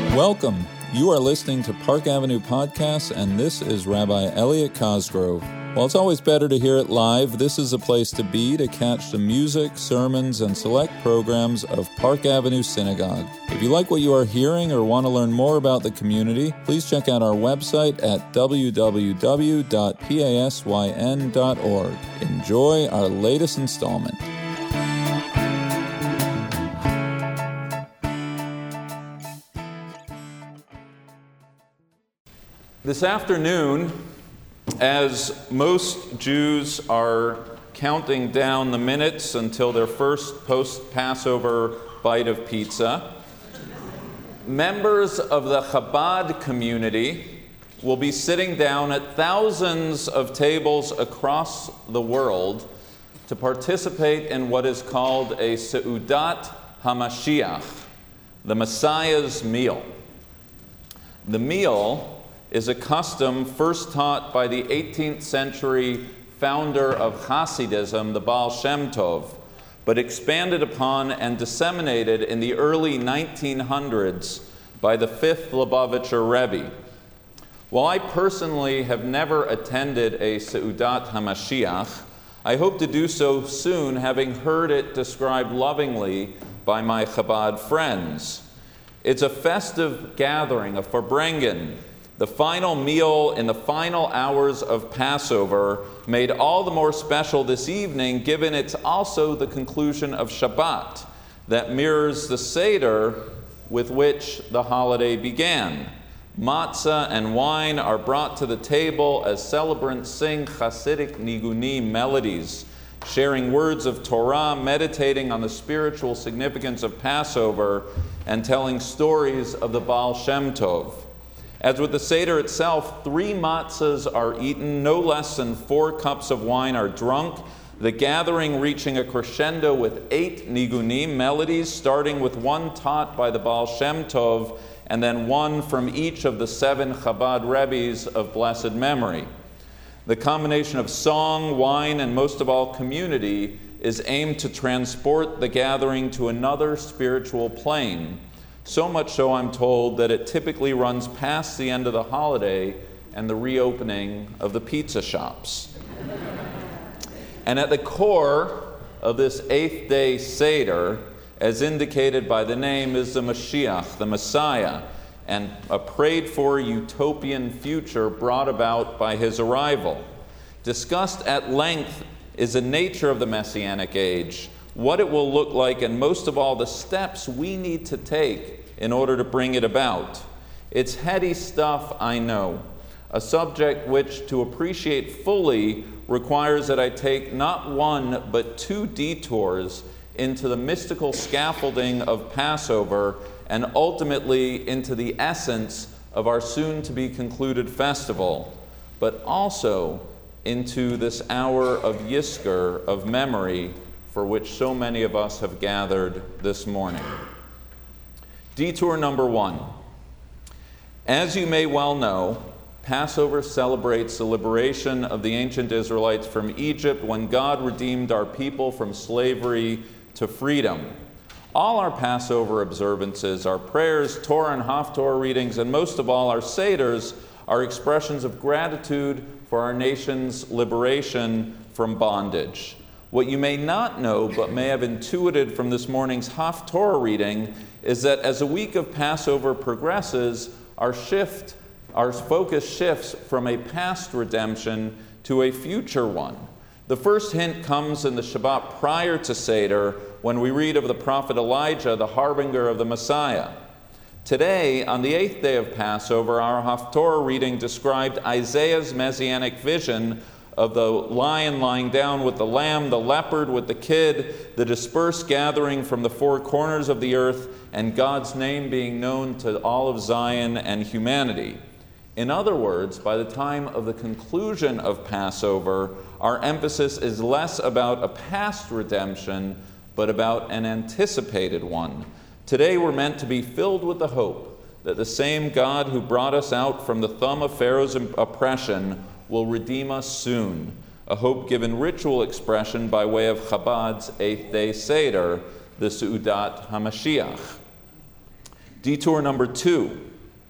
Welcome. You are listening to Park Avenue Podcasts, and this is Rabbi Elliot Cosgrove. While it's always better to hear it live, this is a place to be to catch the music, sermons, and select programs of Park Avenue Synagogue. If you like what you are hearing or want to learn more about the community, please check out our website at www.pasyn.org. Enjoy our latest installment. This afternoon, as most Jews are counting down the minutes until their first post-Passover bite of pizza, members of the Chabad community will be sitting down at thousands of tables across the world to participate in what is called a Seudat HaMashiach, the Messiah's meal. The meal is a custom first taught by the 18th century founder of Hasidism, the Baal Shem Tov, but expanded upon and disseminated in the early 1900s by the 5th Lubavitcher Rebbe. While I personally have never attended a Seudat HaMashiach, I hope to do so soon, having heard it described lovingly by my Chabad friends. It's a festive gathering, a Farbrengen, the final meal in the final hours of Passover, made all the more special this evening, given it's also the conclusion of Shabbat that mirrors the Seder with which the holiday began. Matzah and wine are brought to the table as celebrants sing Hasidic nigunim melodies, sharing words of Torah, meditating on the spiritual significance of Passover, and telling stories of the Baal Shem Tov. As with the Seder itself, 3 matzahs are eaten, no less than 4 cups of wine are drunk, the gathering reaching a crescendo with 8 nigunim melodies, starting with one taught by the Baal Shem Tov, and then one from each of the 7 Chabad Rebbes of blessed memory. The combination of song, wine, and most of all community is aimed to transport the gathering to another spiritual plane. So much so, I'm told, that it typically runs past the end of the holiday and the reopening of the pizza shops. And at the core of this 8th day Seder, as indicated by the name, is the Mashiach, the Messiah, and a prayed-for utopian future brought about by his arrival. Discussed at length is the nature of the Messianic age, what it will look like, and most of all, the steps we need to take in order to bring it about. It's heady stuff, I know, a subject which, to appreciate fully, requires that I take not one but 2 detours into the mystical scaffolding of Passover and ultimately into the essence of our soon-to-be concluded festival, but also into this hour of Yizkor, of memory, for which so many of us have gathered this morning. Detour number 1. As you may well know, Passover celebrates the liberation of the ancient Israelites from Egypt when God redeemed our people from slavery to freedom. All our Passover observances, our prayers, Torah and Haftorah readings, and most of all our Seders are expressions of gratitude for our nation's liberation from bondage. What you may not know, but may have intuited from this morning's Haftorah reading, is that as a week of Passover progresses, our focus shifts from a past redemption to a future one. The first hint comes in the Shabbat prior to Seder, when we read of the prophet Elijah, the harbinger of the Messiah. Today, on the 8th day of Passover, our Haftorah reading described Isaiah's messianic vision of the lion lying down with the lamb, the leopard with the kid, the dispersed gathering from the 4 corners of the earth, and God's name being known to all of Zion and humanity. In other words, by the time of the conclusion of Passover, our emphasis is less about a past redemption, but about an anticipated one. Today we're meant to be filled with the hope that the same God who brought us out from the thumb of Pharaoh's oppression will redeem us soon, a hope given ritual expression by way of Chabad's 8th day Seder, the Seudat HaMashiach. Detour number 2.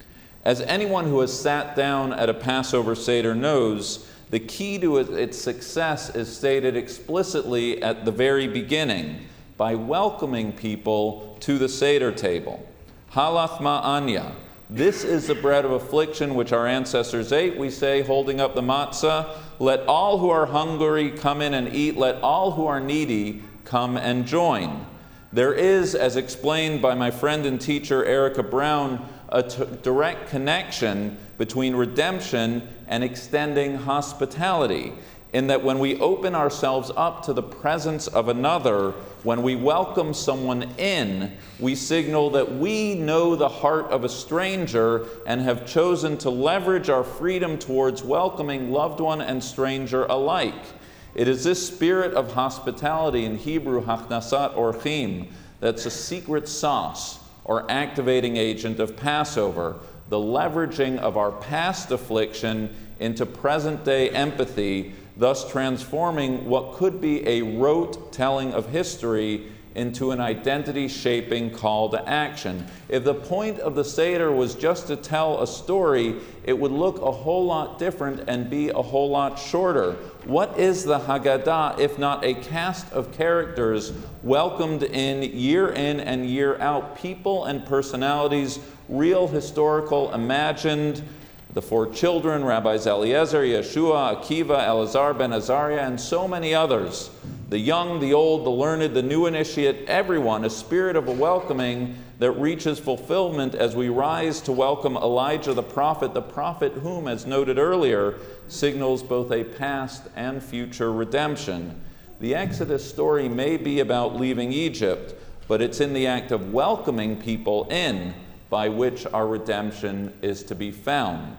As anyone who has sat down at a Passover Seder knows, the key to its success is stated explicitly at the very beginning by welcoming people to the Seder table. Halach ma'anya. This is the bread of affliction which our ancestors ate. We say, holding up the matzah, let all who are hungry come in and eat. Let all who are needy come and join. There is, as explained by my friend and teacher Erica Brown, a direct connection between redemption and extending hospitality, in that when we open ourselves up to the presence of another, when we welcome someone in, we signal that we know the heart of a stranger and have chosen to leverage our freedom towards welcoming loved one and stranger alike. It is this spirit of hospitality, in Hebrew, hachnasat orchim, that's a secret sauce or activating agent of Passover, the leveraging of our past affliction into present-day empathy, thus transforming what could be a rote telling of history into an identity-shaping call to action. If the point of the Seder was just to tell a story, it would look a whole lot different and be a whole lot shorter. What is the Haggadah if not a cast of characters welcomed in and year out, people and personalities, real, historical, imagined, the 4 children, Rabbis Eliezer, Yeshua, Akiva, Elazar ben Azariah, and so many others. The young, the old, the learned, the new initiate, everyone, a spirit of a welcoming that reaches fulfillment as we rise to welcome Elijah the prophet whom, as noted earlier, signals both a past and future redemption. The Exodus story may be about leaving Egypt, but it's in the act of welcoming people in by which our redemption is to be found.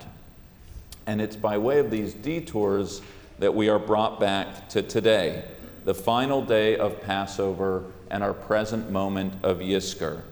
And it's by way of these detours that we are brought back to today, the final day of Passover and our present moment of Yizkor.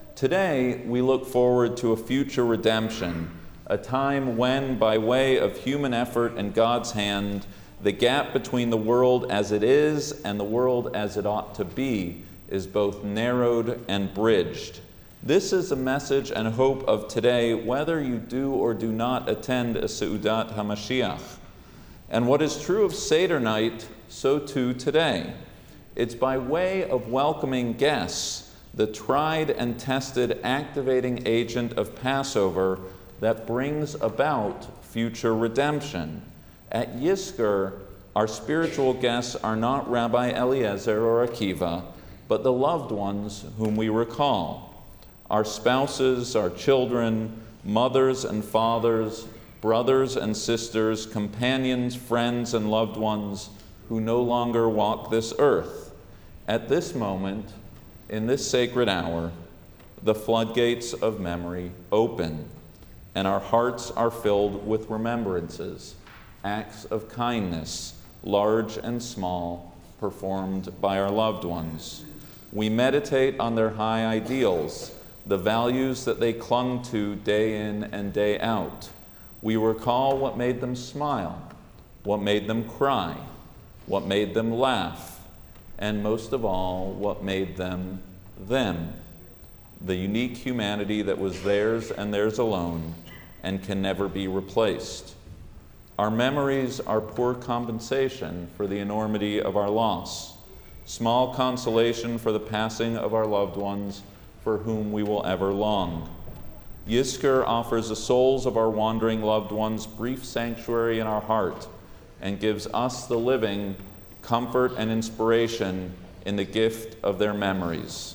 Today, we look forward to a future redemption, a time when, by way of human effort and God's hand, the gap between the world as it is and the world as it ought to be is both narrowed and bridged. This is the message and hope of today, whether you do or do not attend a Seudat HaMashiach. And what is true of Seder night, so too today. It's by way of welcoming guests, the tried and tested activating agent of Passover that brings about future redemption. At Yizkor, our spiritual guests are not Rabbi Eliezer or Akiva, but the loved ones whom we recall. Our spouses, our children, mothers and fathers, brothers and sisters, companions, friends, and loved ones who no longer walk this earth. At this moment, in this sacred hour, the floodgates of memory open, and our hearts are filled with remembrances, acts of kindness, large and small, performed by our loved ones. We meditate on their high ideals, the values that they clung to day in and day out. We recall what made them smile, what made them cry, what made them laugh, and most of all, what made them them. The unique humanity that was theirs and theirs alone and can never be replaced. Our memories are poor compensation for the enormity of our loss, small consolation for the passing of our loved ones for whom we will ever long. Yizkor offers the souls of our wandering loved ones brief sanctuary in our heart and gives us, the living, comfort and inspiration in the gift of their memories.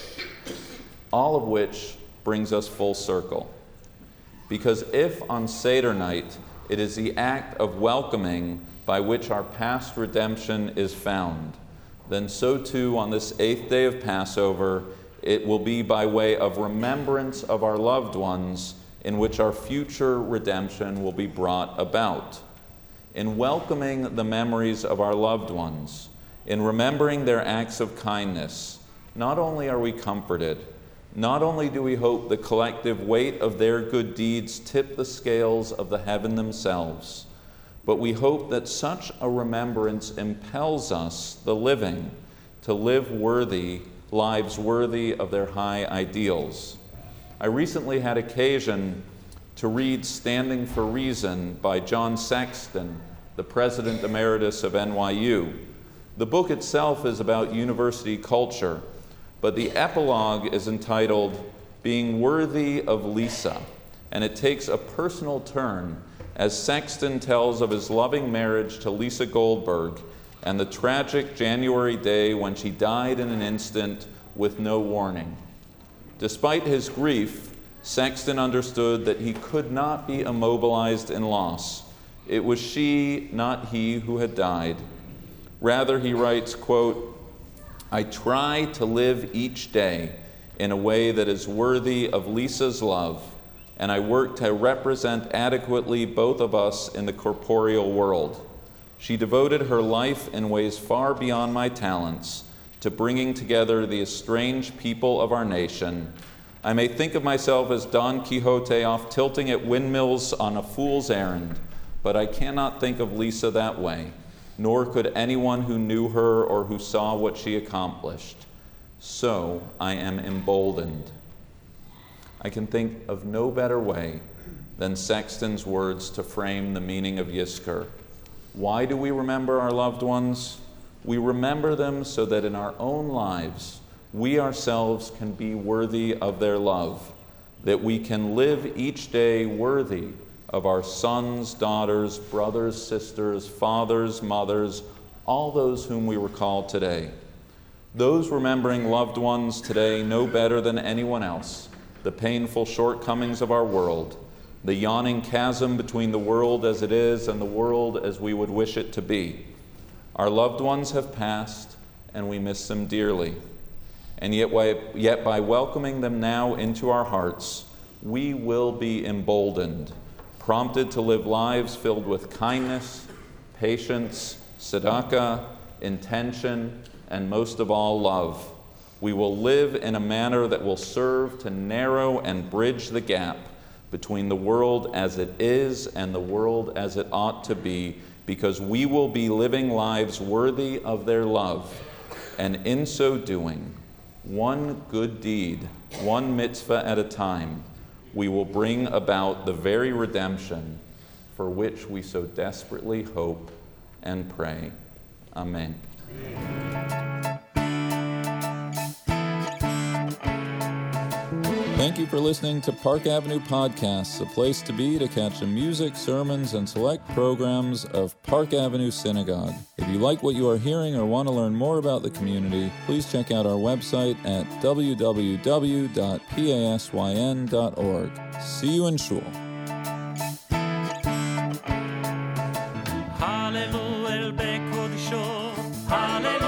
All of which brings us full circle. Because if on Seder night it is the act of welcoming by which our past redemption is found, then so too on this 8th day of Passover, it will be by way of remembrance of our loved ones in which our future redemption will be brought about. In welcoming the memories of our loved ones, in remembering their acts of kindness, not only are we comforted, not only do we hope the collective weight of their good deeds tip the scales of the heaven themselves, but we hope that such a remembrance impels us, the living, to live lives worthy of their high ideals. I recently had occasion to read Standing for Reason by John Sexton, the President Emeritus of NYU. The book itself is about university culture, but the epilogue is entitled Being Worthy of Lisa, and it takes a personal turn as Sexton tells of his loving marriage to Lisa Goldberg and the tragic January day when she died in an instant with no warning. Despite his grief, Sexton understood that he could not be immobilized in loss. It was she, not he, who had died. Rather, he writes, quote, I try to live each day in a way that is worthy of Lisa's love, and I work to represent adequately both of us in the corporeal world. She devoted her life in ways far beyond my talents to bringing together the estranged people of our nation. I may think of myself as Don Quixote off tilting at windmills on a fool's errand, but I cannot think of Lisa that way, nor could anyone who knew her or who saw what she accomplished. So I am emboldened. I can think of no better way than Sexton's words to frame the meaning of Yizkor. Why do we remember our loved ones? We remember them so that in our own lives, we ourselves can be worthy of their love, that we can live each day worthy of our sons, daughters, brothers, sisters, fathers, mothers, all those whom we recall today. Those remembering loved ones today know better than anyone else the painful shortcomings of our world, the yawning chasm between the world as it is and the world as we would wish it to be. Our loved ones have passed, and we miss them dearly. And yet by welcoming them now into our hearts, we will be emboldened, prompted to live lives filled with kindness, patience, tzedakah, intention, and most of all, love. We will live in a manner that will serve to narrow and bridge the gap between the world as it is and the world as it ought to be, because we will be living lives worthy of their love. And in so doing, one good deed, one mitzvah at a time, we will bring about the very redemption for which we so desperately hope and pray. Amen. Thank you for listening to Park Avenue Podcasts, a place to be to catch the music, sermons, and select programs of Park Avenue Synagogue. If you like what you are hearing or want to learn more about the community, please check out our website at www.pasyn.org. See you in Shul. Hallelujah.